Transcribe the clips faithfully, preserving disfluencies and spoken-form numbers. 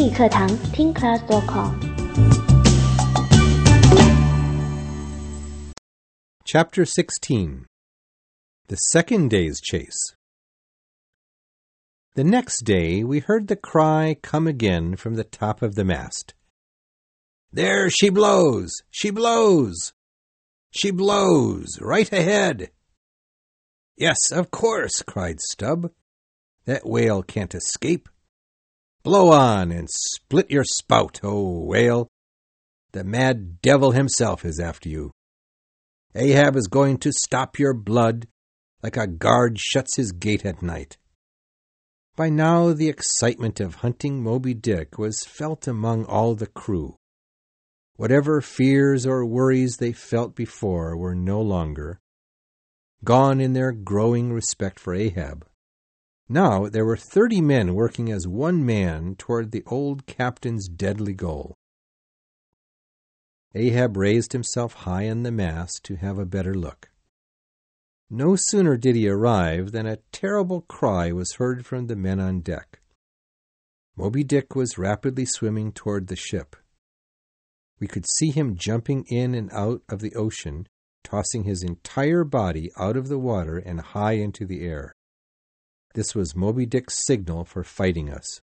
英语课堂听 class dot com。 Chapter sixteen. The second day's chase. The next day we heard the cry come again from the top of the mast. "There she blows! She blows! She blows! Right ahead!" "Yes, of course," cried Stubb. "That whale can't escape. Blow on and split your spout, oh whale! The mad devil himself is after you. Ahab is going to stop your blood like a guard shuts his gate at night." By now the excitement of hunting Moby Dick was felt among all the crew. Whatever fears or worries they felt before were no longer, gone in their growing respect for Ahab. Now there were thirty men working as one man toward the old captain's deadly goal. Ahab raised himself high on the mast to have a better look. No sooner did he arrive than a terrible cry was heard from the men on deck. Moby Dick was rapidly swimming toward the ship. We could see him jumping in and out of the ocean, tossing his entire body out of the water and high into the air. This was Moby Dick's signal for fighting us.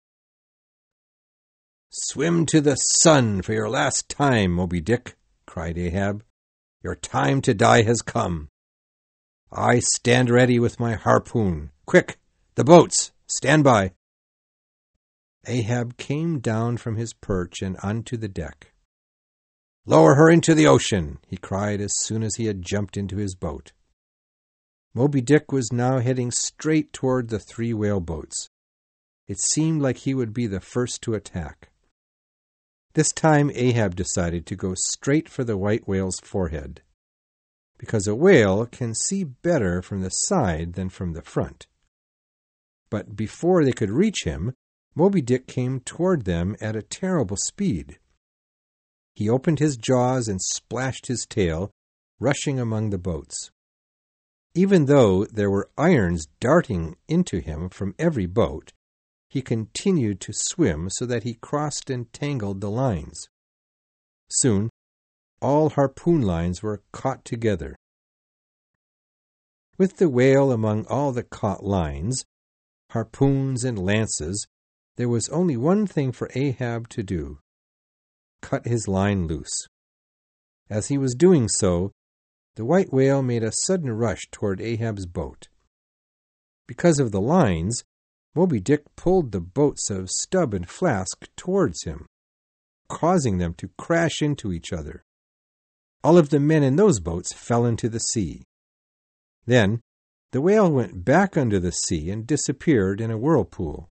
"Swim to the sun for your last time, Moby Dick," cried Ahab. "Your time to die has come. I stand ready with my harpoon. Quick, the boats, stand by." Ahab came down from his perch and onto the deck. "Lower her into the ocean," he cried as soon as he had jumped into his boat. Moby Dick was now heading straight toward the three whaleboats. It seemed like he would be the first to attack. This time Ahab decided to go straight for the white whale's forehead, because a whale can see better from the side than from the front. But before they could reach him, Moby Dick came toward them at a terrible speed. He opened his jaws and splashed his tail, rushing among the boats. Even though there were irons darting into him from every boat, he continued to swim so that he crossed and tangled the lines. Soon, all harpoon lines were caught together. With the whale among all the caught lines, harpoons and lances, there was only one thing for Ahab to do: cut his line loose. As he was doing so, the white whale made a sudden rush toward Ahab's boat. Because of the lines, Moby Dick pulled the boats of Stubb and Flask towards him, causing them to crash into each other. All of the men in those boats fell into the sea. Then the whale went back under the sea and disappeared in a whirlpool.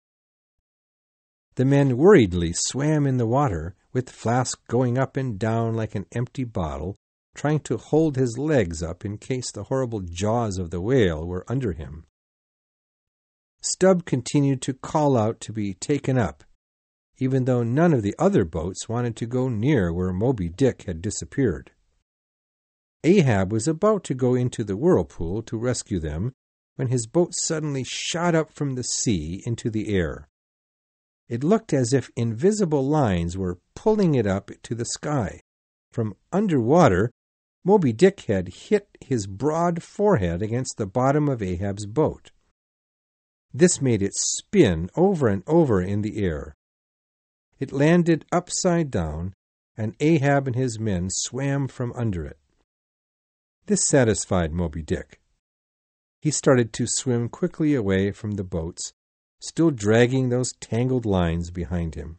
The men worriedly swam in the water, with Flask going up and down like an empty bottle, trying to hold his legs up in case the horrible jaws of the whale were under him. Stubb continued to call out to be taken up, even though none of the other boats wanted to go near where Moby Dick had disappeared. Ahab was about to go into the whirlpool to rescue them when his boat suddenly shot up from the sea into the air. It looked as if invisible lines were pulling it up to the sky. From underwater, Moby Dick had hit his broad forehead against the bottom of Ahab's boat. This made it spin over and over in the air. It landed upside down, and Ahab and his men swam from under it. This satisfied Moby Dick. He started to swim quickly away from the boats, still dragging those tangled lines behind him.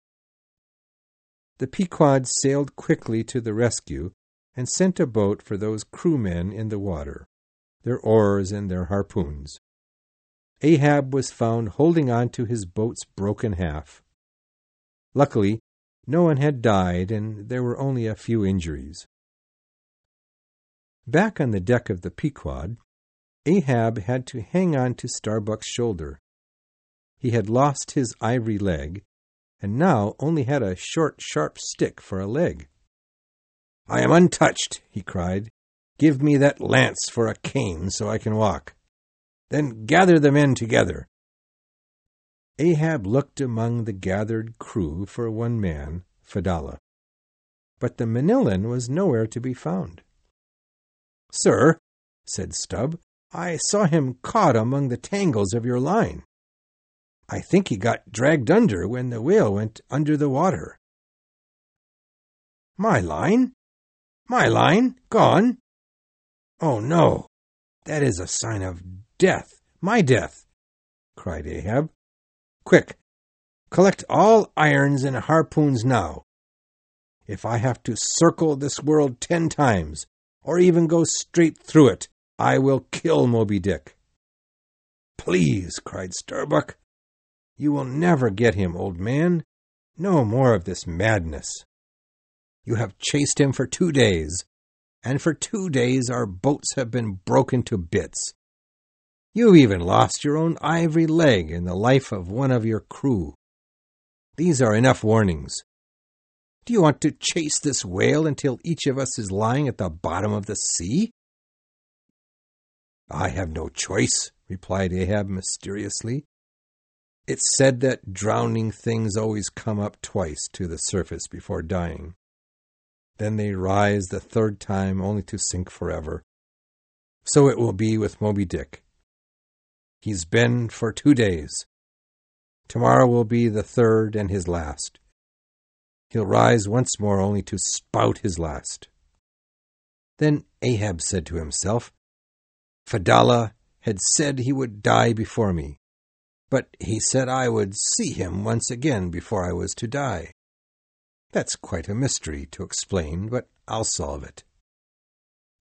The Pequod sailed quickly to the rescue and sent a boat for those crewmen in the water, their oars and their harpoons. Ahab was found holding on to his boat's broken half. Luckily, no one had died and there were only a few injuries. Back on the deck of the Pequod, Ahab had to hang on to Starbuck's shoulder. He had lost his ivory leg, and now only had a short, sharp stick for a leg. "I am untouched," he cried. "Give me that lance for a cane so I can walk. Then gather the men together." Ahab looked among the gathered crew for one man, Fedallah, but the Manilan was nowhere to be found. "Sir," said Stubb, "I saw him caught among the tangles of your line. I think he got dragged under when the whale went under the water." "My line? My line? Gone? Oh, no! That is a sign of death, my death!" cried Ahab. "Quick! Collect all irons and harpoons now. If I have to circle this world ten times, or even go straight through it, I will kill Moby Dick." "Please," cried Starbuck. "You will never get him, old man. No more of this madness. You have chased him for two days, and for two days our boats have been broken to bits. You've even lost your own ivory leg and the life of one of your crew. These are enough warnings. Do you want to chase this whale until each of us is lying at the bottom of the sea?" "I have no choice," replied Ahab mysteriously. "It's said that drowning things always come up twice to the surface before dying. Then they rise the third time only to sink forever. So it will be with Moby Dick. He's been for two days. Tomorrow will be the third and his last. He'll rise once more only to spout his last." Then Ahab said to himself, "Fedallah had said he would die before me, but he said I would see him once again before I was to die. That's quite a mystery to explain, but I'll solve it.